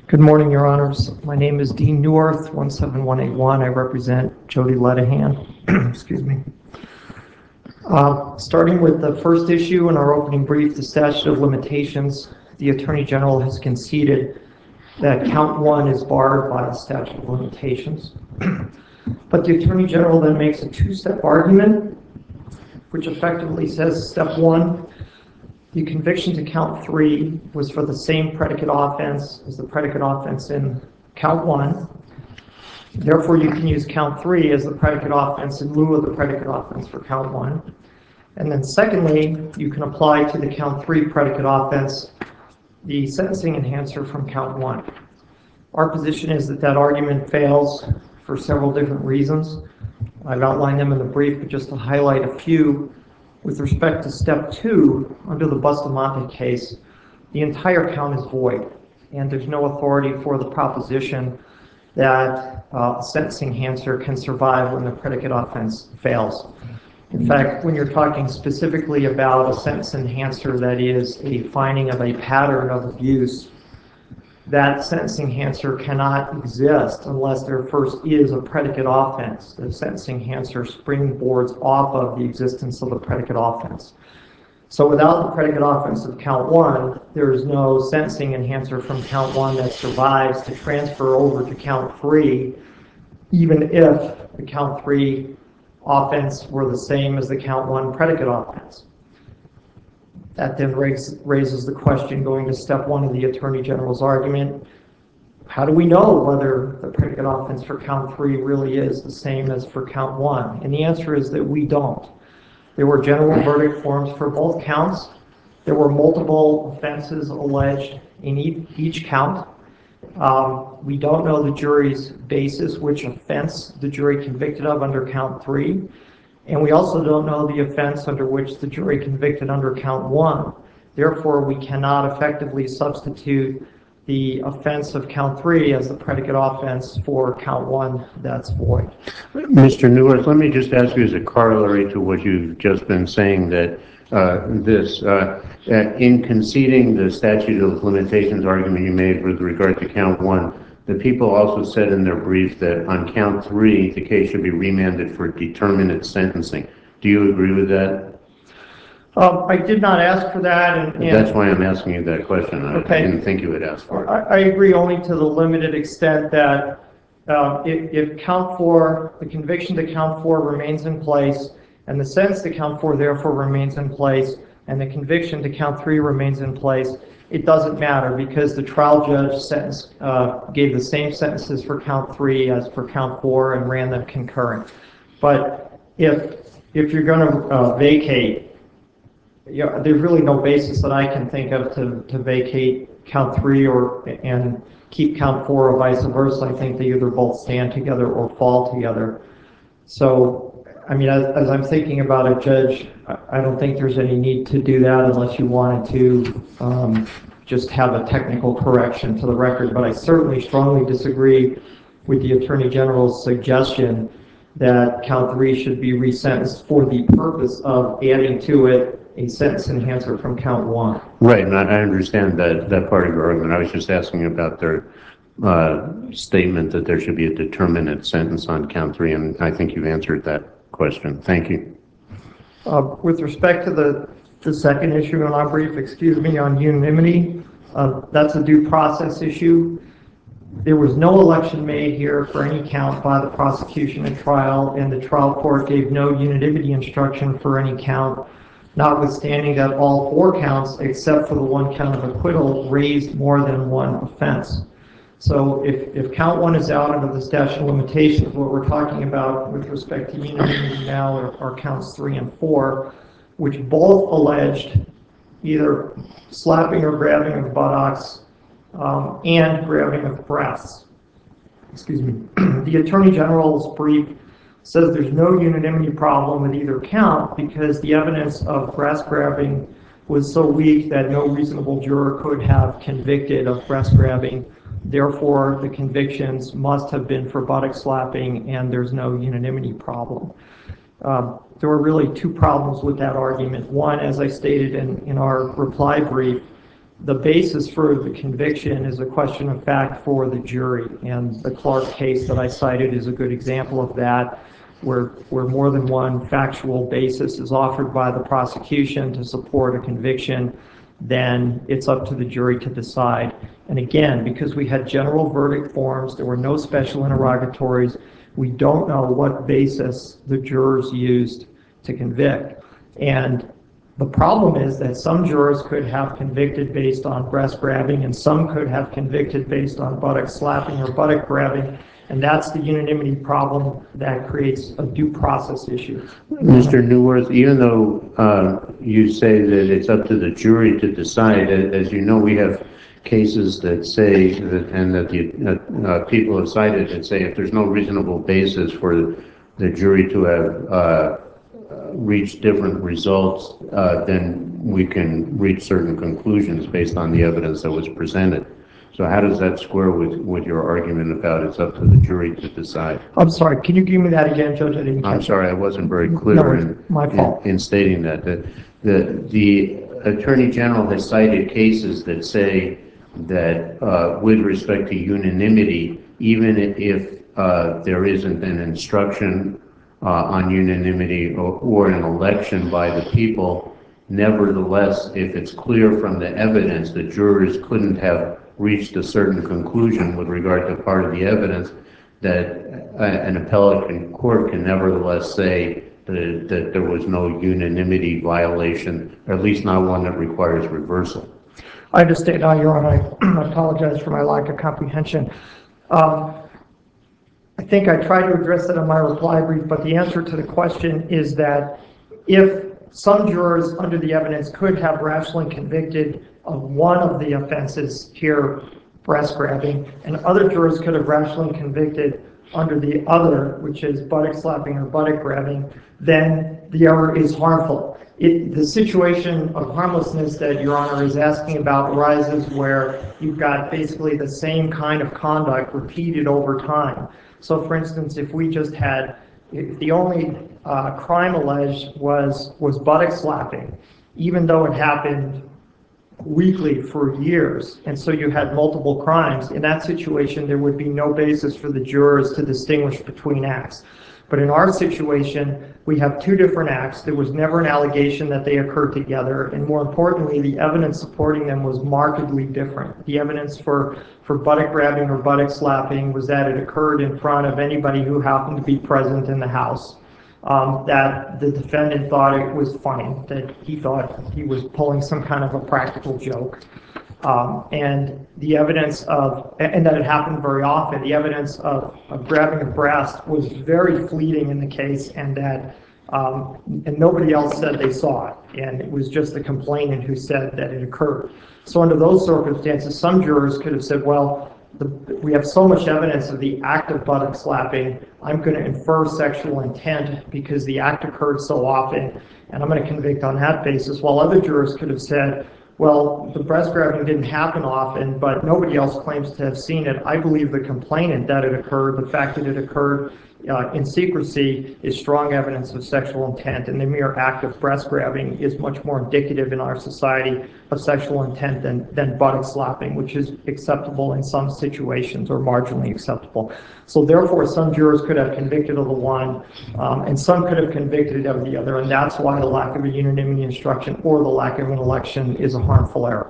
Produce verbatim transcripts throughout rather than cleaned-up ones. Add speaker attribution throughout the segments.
Speaker 1: Good morning, Your Honors. My name is Dean Neworth, one seven one eight one. I represent Jody Ledihan. Excuse me. Uh, starting with the first issue in our opening brief, the statute of limitations, the Attorney General has conceded that count one is barred by the statute of limitations. But the Attorney General then makes a two-step argument, which effectively says, step one, the conviction to count three was for the same predicate offense as the predicate offense in count one. Therefore, you can use count three as the predicate offense in lieu of the predicate offense for count one. And then secondly, you can apply to the count three predicate offense the sentencing enhancer from count one. Our position is that that argument fails for several different reasons. I've outlined them in the brief, but just to highlight a few. With respect to step two, under the Bustamante case, the entire count is void, and there's no authority for the proposition that uh, a sentencing enhancer can survive when the predicate offense fails. In fact, when you're talking specifically about a sentence enhancer that is a finding of a pattern of abuse, that sentence enhancer cannot exist unless there first is a predicate offense. The sentence enhancer springboards off of the existence of the predicate offense. So without the predicate offense of count one, there is no sentencing enhancer from count one that survives to transfer over to count three, even if the count three offense were the same as the count one predicate offense. That then raise, raises the question, going to step one of the Attorney General's argument, how do we know whether the predicate offense for count three really is the same as for count one? And the answer is that we don't. There were general verdict forms for both counts. There were multiple offenses alleged in each count. Um, we don't know the jury's basis, which offense the jury convicted of under count three. And we also don't know the offense under which the jury convicted under count one. Therefore, we cannot effectively substitute the offense of count three as the predicate offense for count one that's void.
Speaker 2: Mister Neworth, let me just ask you as a corollary to what you've just been saying, that uh, this, uh, in conceding the statute of limitations argument you made with regard to count one, the people also said in their brief that on count three, the case should be remanded for determinate sentencing. Do you agree with that?
Speaker 1: Um, I did not ask for that. And, and
Speaker 2: That's why I'm asking you that question. I,
Speaker 1: okay.
Speaker 2: I didn't think you would ask for it.
Speaker 1: I, I agree only to the limited extent that uh, if, if count four, the conviction to count four remains in place, and the sentence to count four therefore remains in place, and the conviction to count three remains in place, it doesn't matter because the trial judge sentence, uh, gave the same sentences for count three as for count four and ran them concurrent. But if if you're going to uh, vacate, you know, there's really no basis that I can think of to, to vacate count three or and keep count four or vice versa. I think they either both stand together or fall together. So, I mean, as, as I'm thinking about it, Judge, I don't think there's any need to do that unless you wanted to um, just have a technical correction to the record. But I certainly strongly disagree with the Attorney General's suggestion that count three should be resentenced for the purpose of adding to it a sentence enhancer from count one.
Speaker 2: Right, and I understand that, that part of your argument. I was just asking about their uh, statement that there should be a determinate sentence on count three, and I think you've answered that question. Thank you.
Speaker 1: Uh, with respect to the, the second issue in our brief, excuse me, on unanimity, uh, that's a due process issue. There was no election made here for any count by the prosecution at trial, and the trial court gave no unanimity instruction for any count, notwithstanding that all four counts, except for the one count of acquittal, raised more than one offense. So if, if count one is out under the statute of limitations, what we're talking about with respect to unanimity now are, are counts three and four, which both alleged either slapping or grabbing of buttocks um, and grabbing of breasts. Excuse me. The Attorney General's brief says there's no unanimity problem with either count because the evidence of breast grabbing was so weak that no reasonable juror could have convicted of breast grabbing. Therefore, the convictions must have been for buttock slapping, and there's no unanimity problem. Um, there were really two problems with that argument. One, as I stated in, in our reply brief, the basis for the conviction is a question of fact for the jury. And the Clark case that I cited is a good example of that, where, where more than one factual basis is offered by the prosecution to support a conviction, then it's up to the jury to decide. And again, because we had general verdict forms, there were no special interrogatories, we don't know what basis the jurors used to convict. And the problem is that some jurors could have convicted based on breast grabbing, and some could have convicted based on buttock slapping or buttock grabbing, and that's the unanimity problem that creates a due process issue.
Speaker 2: Mister Neuwirth, even though uh, you say that it's up to the jury to decide, as you know, we have cases that say, that, and that the uh, uh, people have cited that say if there's no reasonable basis for the jury to have uh, reach different results, uh, then we can reach certain conclusions based on the evidence that was presented. So how does that square with, with your argument about it's up to the jury to decide?
Speaker 1: I'm sorry, can you give me that again, Judge? I didn't catch
Speaker 2: I'm sorry, I wasn't very clear
Speaker 1: no,
Speaker 2: in,
Speaker 1: my fault.
Speaker 2: in, in stating that. The, the, the Attorney General has cited cases that say that uh, with respect to unanimity, even if uh, there isn't an instruction Uh, on unanimity or, or an election by the people, nevertheless, if it's clear from the evidence that jurors couldn't have reached a certain conclusion with regard to part of the evidence, that uh, an appellate court can nevertheless say that, that there was no unanimity violation, or at least not one that requires reversal.
Speaker 1: I understand now, Your Honor. I apologize for my lack of comprehension. Um, I think I tried to address that in my reply brief, but the answer to the question is that if some jurors under the evidence could have rationally convicted of one of the offenses here, breast grabbing, and other jurors could have rationally convicted under the other, which is buttock slapping or buttock grabbing, then the error is harmful. It, the situation of harmlessness that Your Honor is asking about arises where you've got basically the same kind of conduct repeated over time. So for instance, if we just had, if the only uh, crime alleged was, was buttock slapping, even though it happened weekly for years, and so you had multiple crimes, in that situation there would be no basis for the jurors to distinguish between acts. But in our situation, we have two different acts. There was never an allegation that they occurred together, and more importantly, the evidence supporting them was markedly different. The evidence for, for buttock grabbing or buttock slapping was that it occurred in front of anybody who happened to be present in the house. Um, that the defendant thought it was funny, that he thought he was pulling some kind of a practical joke. Um, and the evidence of, and that it happened very often, the evidence of, of grabbing a breast was very fleeting in the case, and that, um, and nobody else said they saw it, and it was just the complainant who said that it occurred. So under those circumstances, some jurors could have said, well, the, we have so much evidence of the act of buttock slapping, I'm going to infer sexual intent because the act occurred so often, and I'm going to convict on that basis, while other jurors could have said, well, the breast grabbing didn't happen often, but nobody else claims to have seen it. I believe the complainant that it occurred, the fact that it occurred uh, in secrecy, is strong evidence of sexual intent, and the mere act of breast grabbing is much more indicative in our society of sexual intent than, than buttock slapping, which is acceptable in some situations or marginally acceptable. So therefore, some jurors could have convicted of the one, um, and some could have convicted of the other, and that's why the lack of a unanimity instruction or the lack of an election is a harmful error.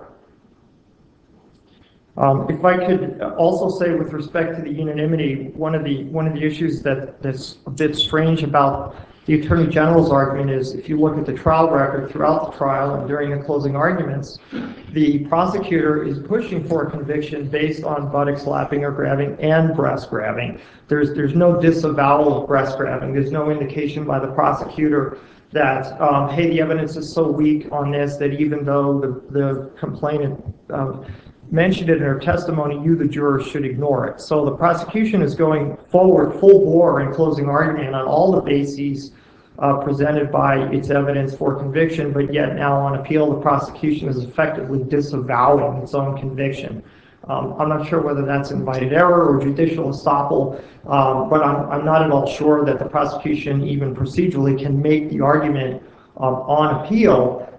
Speaker 1: Um, if I could also say, with respect to the unanimity, one of the one of the issues that, that's a bit strange about the Attorney General's argument is, if you look at the trial record throughout the trial and during the closing arguments, the prosecutor is pushing for a conviction based on buttock slapping or grabbing and breast grabbing. There's there's no disavowal of breast grabbing. There's no indication by the prosecutor that, um, hey, the evidence is so weak on this that even though the, the complainant uh, mentioned it in her testimony, you, the jurors, should ignore it. So the prosecution is going forward full bore in closing argument on all the bases uh, presented by its evidence for conviction, but yet now on appeal the prosecution is effectively disavowing its own conviction. Um, I'm not sure whether that's invited error or judicial estoppel, um, but I'm, I'm not at all sure that the prosecution even procedurally can make the argument um, on appeal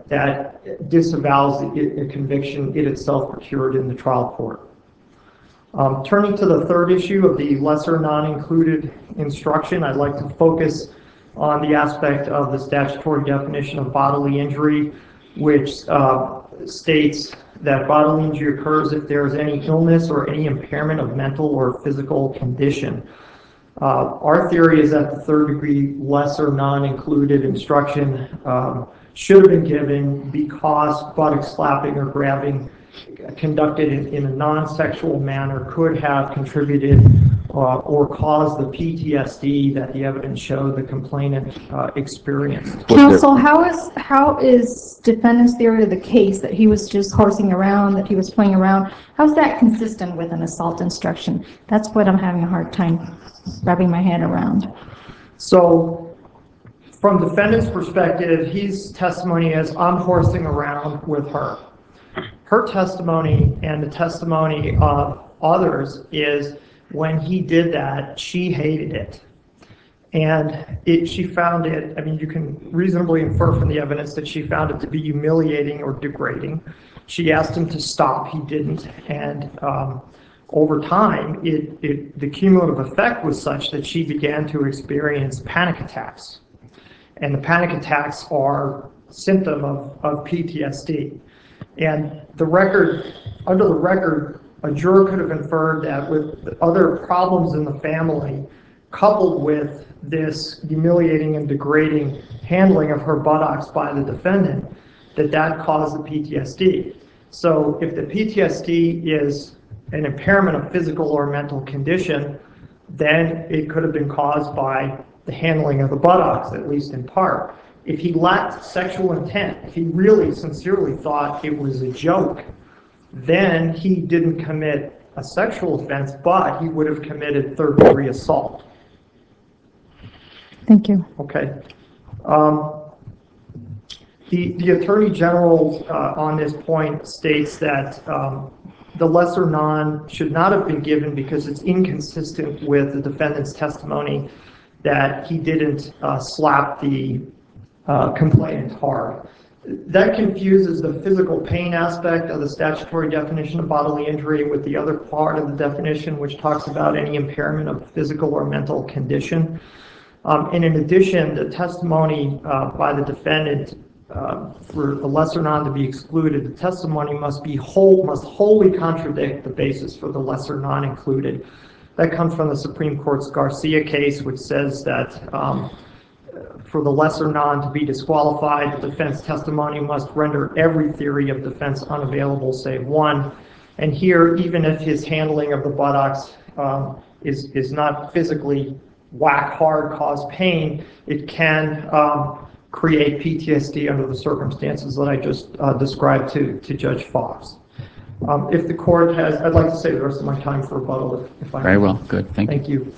Speaker 1: that disavows the, the conviction it itself procured in the trial court. Um, turning to the third issue of the lesser non-included instruction, I'd like to focus on the aspect of the statutory definition of bodily injury, which uh, states that bodily injury occurs if there is any illness or any impairment of mental or physical condition. Uh, our theory is that the third degree lesser non-included instruction um, should have been given because buttock slapping or grabbing conducted in, in a non-sexual manner could have contributed uh, or caused the P T S D that the evidence showed the complainant uh, experienced.
Speaker 3: Counsel, how is how is defendant's theory of the case that he was just horsing around, that he was playing around, how's that consistent with an assault instruction? That's what I'm having a hard time wrapping my head around.
Speaker 1: So, from defendant's perspective, his testimony is, I'm horsing around with her. Her testimony and the testimony of others is when he did that, she hated it. And it, she found it, I mean, you can reasonably infer from the evidence that she found it to be humiliating or degrading. She asked him to stop, he didn't. And um, over time, it, it, the cumulative effect was such that she began to experience panic attacks. And the panic attacks are a symptom of, of P T S D. And the record, under the record, a juror could have inferred that with other problems in the family, coupled with this humiliating and degrading handling of her buttocks by the defendant, that that caused the P T S D. So if the P T S D is an impairment of physical or mental condition, then it could have been caused by the handling of the buttocks, at least in part. If he lacked sexual intent, if he really sincerely thought it was a joke, then he didn't commit a sexual offense, but he would have committed third degree assault.
Speaker 3: Thank you.
Speaker 1: Okay. Um, the, the Attorney General uh, on this point states that um, the lesser non should not have been given because it's inconsistent with the defendant's testimony that he didn't uh, slap the uh, complainant hard. That confuses the physical pain aspect of the statutory definition of bodily injury with the other part of the definition, which talks about any impairment of physical or mental condition. Um, and in addition, the testimony uh, by the defendant uh, for the lesser non to be excluded, the testimony must be whole, must wholly contradict the basis for the lesser non included. That comes from the Supreme Court's Garcia case, which says that um, for the lesser non to be disqualified, the defense testimony must render every theory of defense unavailable save one. And here, even if his handling of the buttocks um, is, is not physically whack hard, cause pain, it can um, create P T S D under the circumstances that I just uh, described to, to Judge Fox. Um, if the court has, I'd like to save the rest of my time for rebuttal if, if I
Speaker 4: Very
Speaker 1: may.
Speaker 4: well, good, thank you.
Speaker 1: Thank you.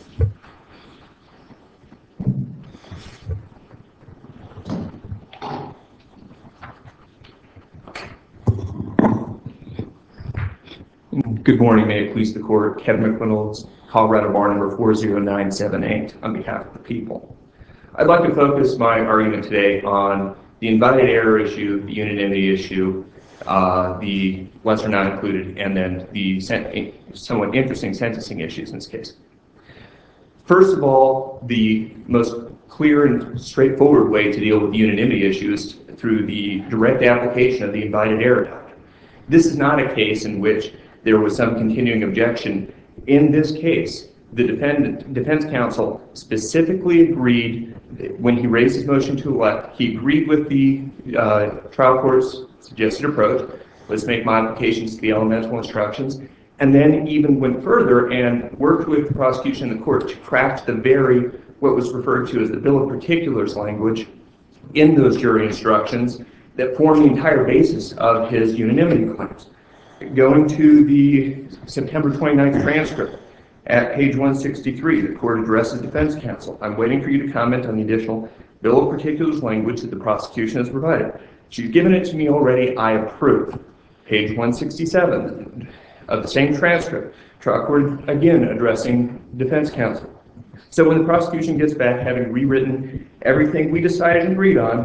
Speaker 5: Good morning, may it please the court. Kevin McReynolds, Colorado Bar number four zero nine seven eight on behalf of the people. I'd like to focus my argument today on the invited error issue, the unanimity issue, uh, the lesser not included, and then the somewhat interesting sentencing issues in this case. First of all, the most clear and straightforward way to deal with the unanimity issue is through the direct application of the invited error doctrine. This is not a case in which there was some continuing objection. In this case, the defendant, defense counsel specifically agreed when he raised his motion to elect, he agreed with the uh, trial court's suggested approach. Let's make modifications to the elemental instructions, and then even went further and worked with the prosecution and the court to craft the very, what was referred to as the bill of particulars language in those jury instructions that form the entire basis of his unanimity claims. Going to the September twenty-ninth transcript, at page one sixty-three, the court addresses defense counsel. I'm waiting for you to comment on the additional bill of particulars language that the prosecution has provided. She's given it to me already, I approve. Page one sixty-seven of the same transcript, trial court again addressing defense counsel. So when the prosecution gets back, having rewritten everything we decided and agreed on,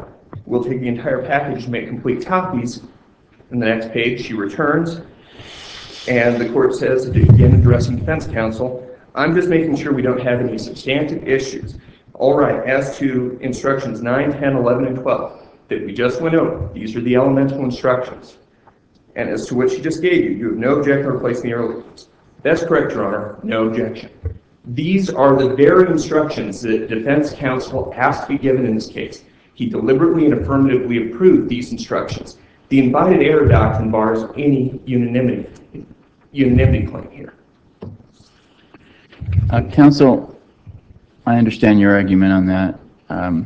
Speaker 5: We'll take the entire package and make complete copies. In the next page, she returns, and the court says, again addressing defense counsel, I'm just making sure we don't have any substantive issues. All right, as to instructions nine, ten, eleven, and twelve that we just went over, these are the elemental instructions. And as to what she just gave you, you have no objection to replacing the early ones. That's correct, Your Honor, no objection. These are the very instructions that defense counsel asked to be given in this case. He deliberately and affirmatively approved these instructions. The invited error doctrine bars any unanimity, unanimity claim here.
Speaker 4: Uh, counsel, I understand your argument on that, um,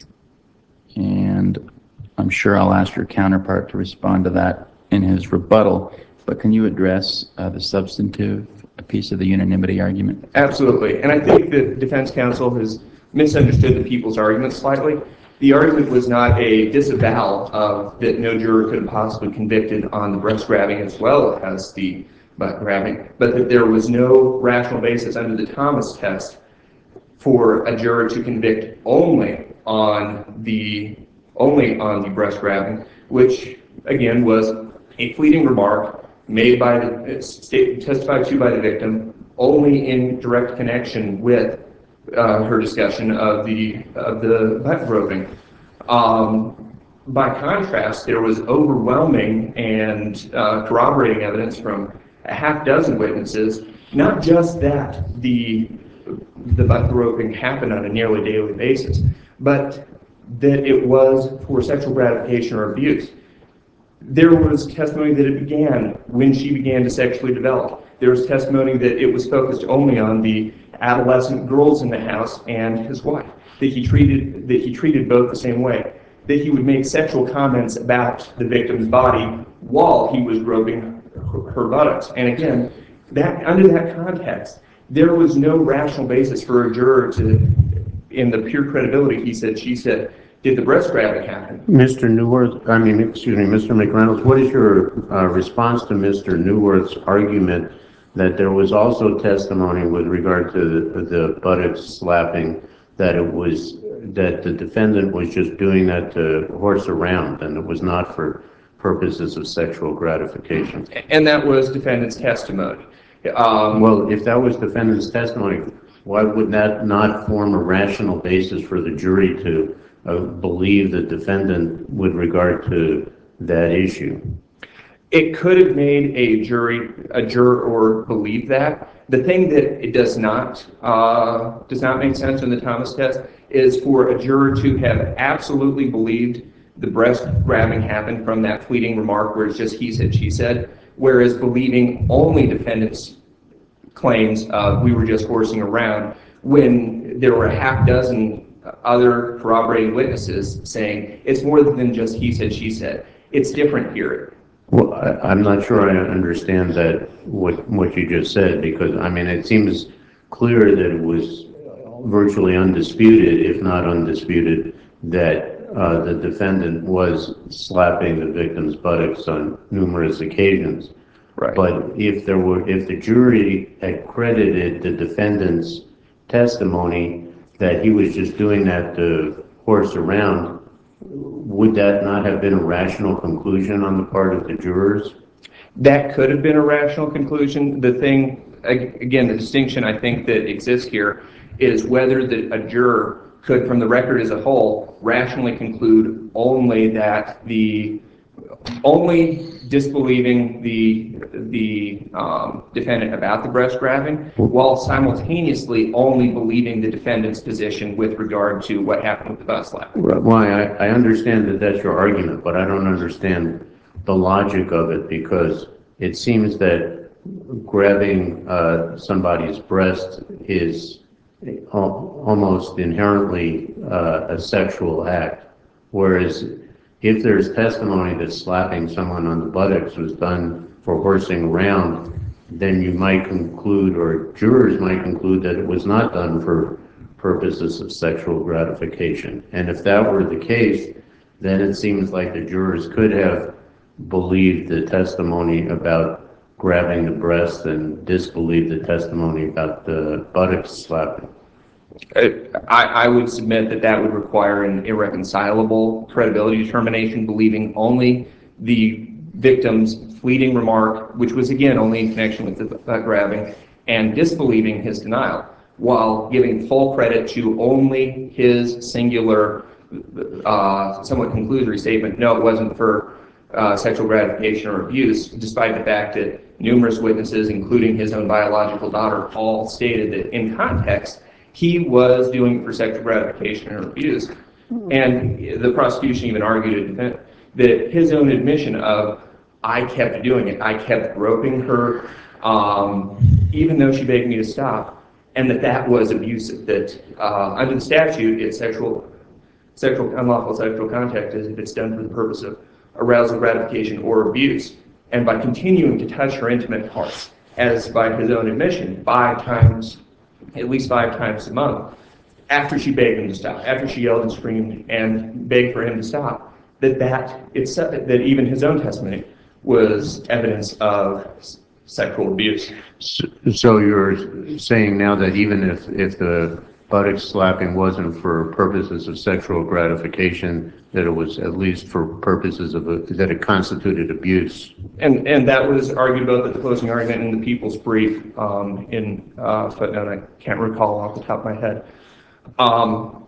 Speaker 4: and I'm sure I'll ask your counterpart to respond to that in his rebuttal, but can you address uh, the substantive piece of the unanimity argument?
Speaker 5: Absolutely, and I think that defense counsel has misunderstood the people's argument slightly. The argument was not a disavowal of that no juror could have possibly convicted on the breast grabbing as well as the butt grabbing, but that there was no rational basis under the Thomas test for a juror to convict only on the only on the breast grabbing, which again was a fleeting remark made by the state, testified to by the victim, only in direct connection with uh, her discussion of the of the butt groping. Um, by contrast, there was overwhelming and uh, corroborating evidence from a half dozen witnesses, not just that the the butt groping happened on a nearly daily basis, but that it was for sexual gratification or abuse. There was testimony that it began when she began to sexually develop. There was testimony that it was focused only on the adolescent girls in the house and his wife, that he treated that he treated both the same way, that he would make sexual comments about the victim's body while he was groping her, her buttocks. And again, that under that context, there was no rational basis for a juror to, in the pure credibility, he said, she said, did the breast grabbing happen?
Speaker 2: Mister Newworth, I mean, excuse me, Mister McReynolds, what is your uh, response to Mister Newworth's argument that there was also testimony with regard to the, the buttocks slapping, that it was, that the defendant was just doing that to horse around and it was not for purposes of sexual gratification?
Speaker 5: And that was defendant's testimony. Um,
Speaker 2: Well, if that was defendant's testimony, why would that not form a rational basis for the jury to uh, believe the defendant with regard to that issue?
Speaker 5: It could have made a jury, a juror believe that. The thing that it does not, uh, does not make sense in the Thomas test is for a juror to have absolutely believed the breast grabbing happened from that fleeting remark where it's just he said, she said, whereas believing only defendant's claims of we were just horsing around when there were a half dozen other corroborating witnesses saying it's more than just he said, she said. It's different here.
Speaker 2: Well, I, I'm not sure I understand that, what, what you just said, because, I mean, it seems clear that it was virtually undisputed, if not undisputed, that uh, the defendant was slapping the victim's buttocks on numerous occasions.
Speaker 5: Right.
Speaker 2: But if there were, if the jury had credited the defendant's testimony that he was just doing that to horse around, would that not have been a rational conclusion on the part of the jurors?
Speaker 5: That could have been a rational conclusion. The thing, again, the distinction I think that exists here is whether the, a juror could, from the record as a whole, rationally conclude only that the, only disbelieving the the um, defendant about the breast grabbing, while simultaneously only believing the defendant's position with regard to what happened with the butt slap.
Speaker 2: Why, I, I understand that that's your argument, but I don't understand the logic of it, because it seems that grabbing uh, somebody's breast is al almost inherently uh, a sexual act, whereas if there's testimony that slapping someone on the buttocks was done for horsing around, then you might conclude, or jurors might conclude, that it was not done for purposes of sexual gratification. And if that were the case, then it seems like the jurors could have believed the testimony about grabbing the breast and disbelieved the testimony about the buttocks slapping.
Speaker 5: I, I would submit that that would require an irreconcilable credibility determination, believing only the victim's fleeting remark, which was again only in connection with the butt grabbing, and disbelieving his denial, while giving full credit to only his singular, uh, somewhat conclusory statement, no, it wasn't for uh, sexual gratification or abuse, despite the fact that numerous witnesses, including his own biological daughter, all stated that in context, he was doing it for sexual gratification or abuse. And the prosecution even argued that his own admission of, I kept doing it, I kept groping her, um, even though she begged me to stop, and that that was abusive, that uh, under the statute, it's sexual, sexual, unlawful sexual contact is if it's done for the purpose of arousal, gratification, or abuse. And by continuing to touch her intimate parts, as by his own admission, five times, at least five times a month, after she begged him to stop, after she yelled and screamed and begged for him to stop, that that, it's, that even his own testimony was evidence of sexual abuse.
Speaker 2: So, so you're saying now that even if, if the buttock slapping wasn't for purposes of sexual gratification, that it was at least for purposes of, a, that it constituted abuse?
Speaker 5: And and that was argued both at the closing argument and in the people's brief um, in uh, footnote, I can't recall off the top of my head. Um,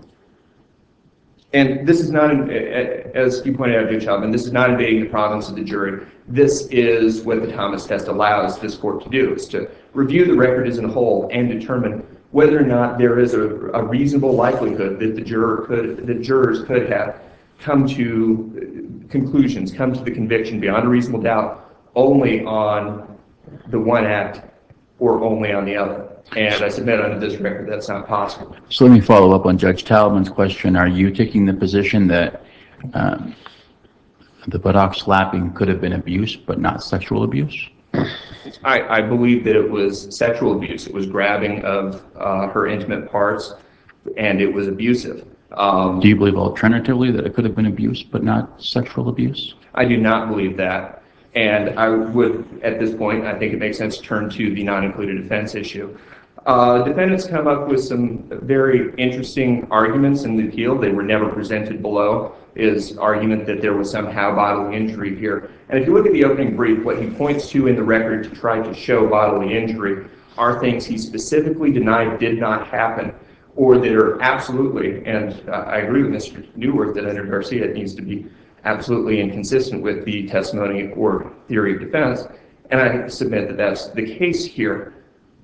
Speaker 5: and this is not, as you pointed out, Judge Chapman, this is not invading the province of the jury. This is what the Thomas test allows this court to do, is to review the record as a whole and determine whether or not there is a, a reasonable likelihood that the juror could, the jurors could have come to conclusions, come to the conviction beyond a reasonable doubt only on the one act or only on the other. And I submit under this record that's not possible.
Speaker 4: So let me follow up on Judge Talman's question. Are you taking the position that um, the buttock slapping could have been abuse but not sexual abuse?
Speaker 5: I, I believe that it was sexual abuse. It was grabbing of uh, her intimate parts, and it was abusive. Um,
Speaker 4: Do you believe alternatively that it could have been abuse but not sexual abuse?
Speaker 5: I do not believe that. And I would, at this point, I think it makes sense to turn to the non-included offense issue. Uh, defendants come up with some very interesting arguments in the appeal. They were never presented below, is argument that there was somehow bodily injury here. And if you look at the opening brief, what he points to in the record to try to show bodily injury are things he specifically denied did not happen, or that are absolutely, and uh, I agree with Mister Neuwirth that under Garcia it needs to be absolutely inconsistent with the testimony or theory of defense, and I submit that that's the case here.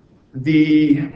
Speaker 5: The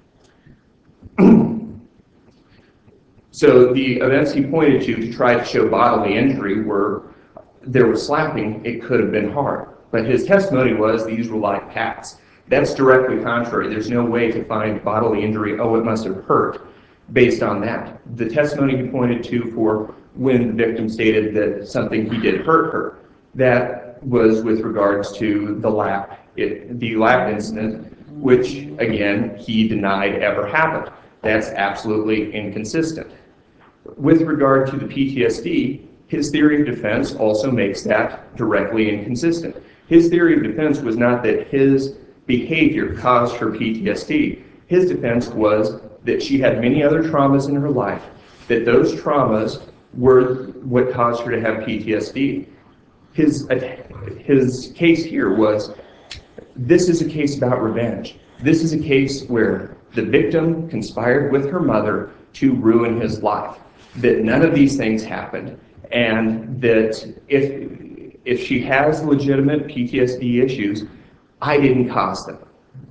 Speaker 5: so the events he pointed to to try to show bodily injury were there was slapping, it could have been hard, but his testimony was these were like pats. That's directly contrary. There's no way to find bodily injury, oh, it must have hurt, based on that. The testimony he pointed to for when the victim stated that something he did hurt her, that was with regards to the lap, it, the lap incident, which, again, he denied ever happened. That's absolutely inconsistent. With regard to the P T S D, his theory of defense also makes that directly inconsistent. His theory of defense was not that his behavior caused her P T S D. His defense was that she had many other traumas in her life, that those traumas were what caused her to have P T S D. His, his case here was, this is a case about revenge. This is a case where the victim conspired with her mother to ruin his life, that none of these things happened, and that if, if she has legitimate P T S D issues, I didn't cause them.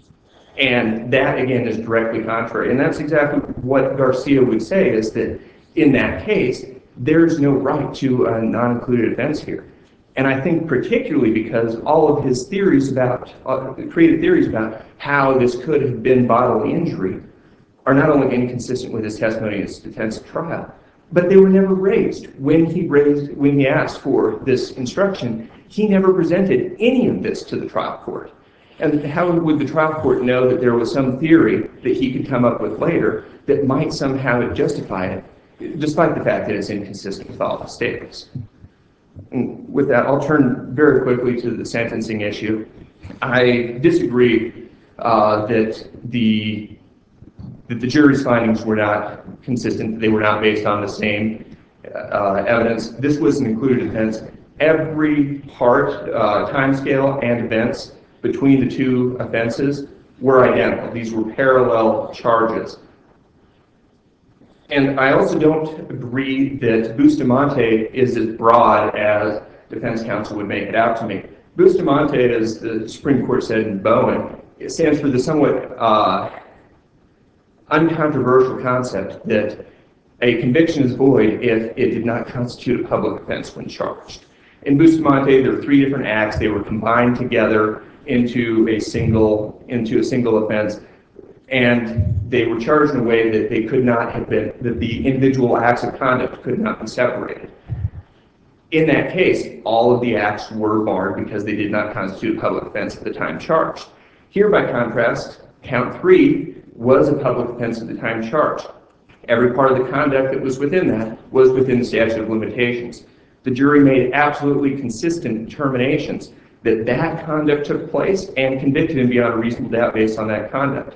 Speaker 5: And that, again, is directly contrary. And that's exactly what Garcia would say, is that in that case, there's no right to a non-included offense here. And I think particularly because all of his theories about, uh, creative theories about how this could have been bodily injury are not only inconsistent with his testimony in his defense at trial, but they were never raised. When he raised, when he asked for this instruction, he never presented any of this to the trial court. And how would the trial court know that there was some theory that he could come up with later that might somehow justify it, despite the fact that it's inconsistent with all the statements? And with that, I'll turn very quickly to the sentencing issue. I disagree uh, that the that the jury's findings were not consistent, they were not based on the same uh, evidence. This was an included offense. Every part, uh, timescale, and events between the two offenses were identical. These were parallel charges. And I also don't agree that Bustamante is as broad as defense counsel would make it out to me. Bustamante, as the Supreme Court said in Bowen, it stands for the somewhat uh, uncontroversial concept that a conviction is void if it did not constitute a public offense when charged. In Bustamante, there were three different acts. They were combined together into a single into a single offense, and they were charged in a way that they could not have been, that the individual acts of conduct could not be separated. In that case, all of the acts were barred because they did not constitute a public offense at the time charged. Here, by contrast, count three was a public offense at the time charged. Every part of the conduct that was within that was within the statute of limitations. The jury made absolutely consistent determinations that that conduct took place and convicted him beyond a reasonable doubt based on that conduct.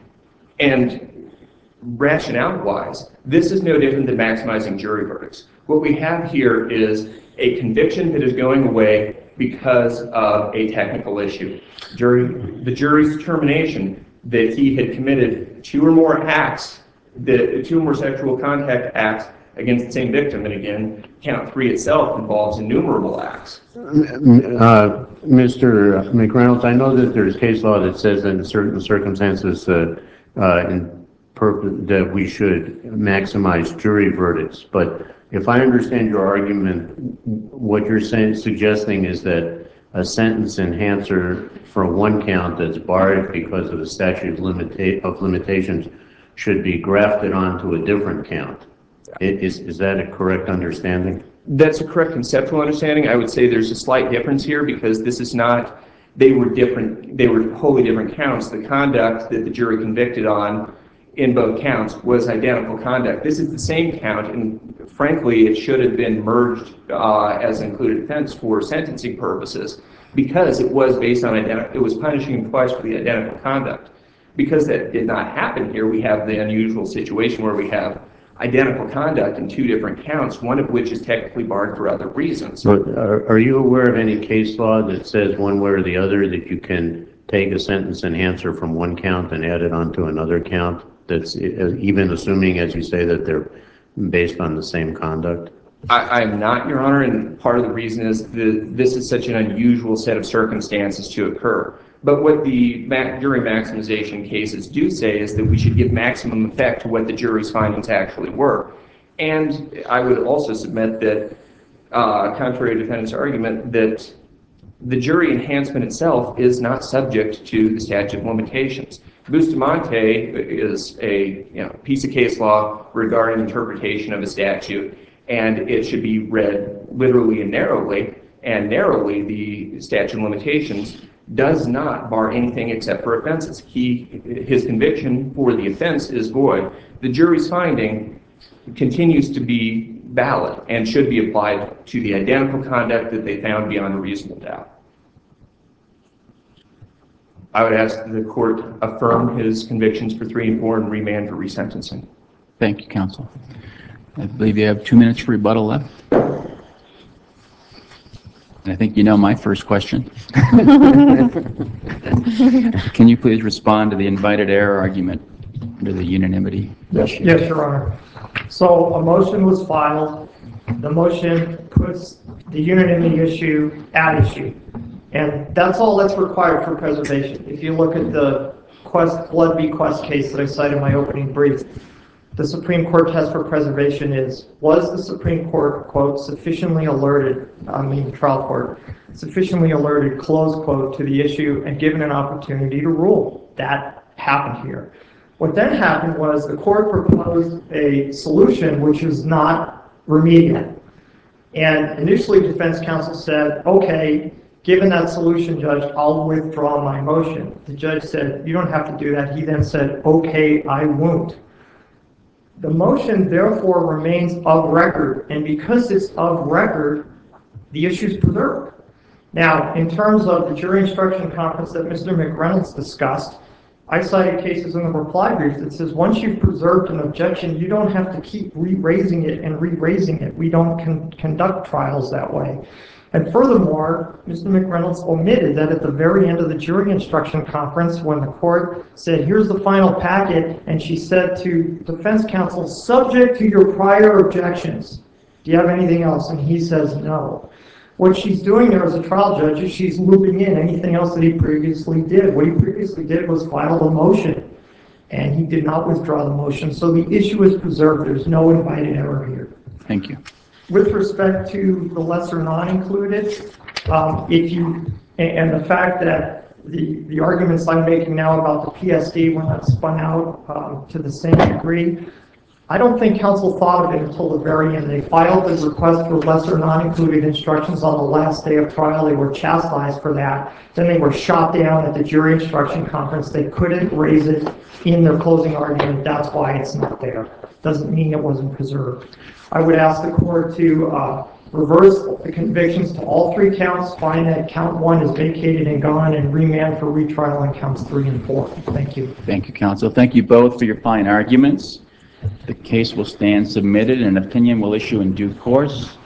Speaker 5: And rationale-wise, this is no different than maximizing jury verdicts. What we have here is a conviction that is going away because of a technical issue. Jury, the jury's determination that he had committed two or more acts, the two or more sexual contact acts against the same victim, and again, count three itself involves innumerable acts.
Speaker 2: Uh, Mister McReynolds, I know that there's case law that says that in certain circumstances uh, uh, in purpose, that we should maximize jury verdicts, but if I understand your argument, what you're saying, suggesting is that a sentence enhancer for one count that's barred because of the statute of, limita of limitations should be grafted onto a different count. Is, is that a correct understanding?
Speaker 5: That's a correct conceptual understanding. I would say there's a slight difference here because this is not, they were different, they were wholly different counts. The conduct that the jury convicted on in both counts was identical conduct. This is the same count, and frankly, it should have been merged uh, as an included offense for sentencing purposes because it was based on identical, it was punishing him twice for the identical conduct. Because that did not happen here, we have the unusual situation where we have identical conduct in two different counts, one of which is technically barred for other reasons.
Speaker 2: But are, are you aware of any case law that says one way or the other that you can take a sentence enhancer from one count and add it onto another count? That's even assuming, as you say, that they're based on the same conduct?
Speaker 5: I, I am not, Your Honor, and part of the reason is that this is such an unusual set of circumstances to occur. But what the jury maximization cases do say is that we should give maximum effect to what the jury's findings actually were. And I would also submit that, uh, contrary to the defendant's argument, that the jury enhancement itself is not subject to the statute of limitations. Bustamante is a you know, piece of case law regarding interpretation of a statute, and it should be read literally and narrowly. And narrowly, the statute of limitations does not bar anything except for offenses. He, his conviction for the offense is void. The jury's finding continues to be valid and should be applied to the identical conduct that they found beyond a reasonable doubt. I would ask that the court affirm his convictions for three and four and remand for resentencing.
Speaker 4: Thank you, counsel. I believe you have two minutes for rebuttal left. I think you know my first question. Can you please respond to the invited error argument under the unanimity?
Speaker 1: Yes, yes, Your Honor. So a motion was filed. The motion puts the unanimity issue at issue. And that's all that's required for preservation. If you look at the Quest, Blood v. Quest case that I cited in my opening brief, the Supreme Court test for preservation is, was the Supreme Court, quote, sufficiently alerted, I mean trial court, sufficiently alerted, close quote, to the issue and given an opportunity to rule? That happened here. What then happened was the court proposed a solution which is not remedial. And initially defense counsel said, okay, given that solution, Judge, I'll withdraw my motion. The judge said, you don't have to do that. He then said, okay, I won't. The motion, therefore, remains of record, and because it's of record, the issue is preserved. Now, in terms of the jury instruction conference that Mister McReynolds discussed, I cited cases in the reply brief that says once you've preserved an objection, you don't have to keep re-raising it and re-raising it. We don't con conduct trials that way. And furthermore, Mister McReynolds omitted that at the very end of the jury instruction conference, when the court said, here's the final packet, and she said to defense counsel, subject to your prior objections, do you have anything else? And he says no. What she's doing there as a trial judge is she's looping in anything else that he previously did. What he previously did was file a motion, and he did not withdraw the motion. So the issue is preserved. There's no invited error here.
Speaker 4: Thank you.
Speaker 1: With respect to the lesser non-included, um, if you, and the fact that the, the arguments I'm making now about the P S D were not spun out um, to the same degree, I don't think counsel thought of it until the very end. They filed the request for lesser non-included instructions on the last day of trial. They were chastised for that. Then they were shot down at the jury instruction conference. They couldn't raise it in their closing argument. That's why it's not there. Doesn't mean it wasn't preserved. I would ask the court to uh, reverse the convictions to all three counts, find that count one is vacated and gone, and remand for retrial on counts three and four. Thank you.
Speaker 4: Thank you, counsel. Thank you both for your fine arguments. The case will stand submitted and an opinion will issue in due course.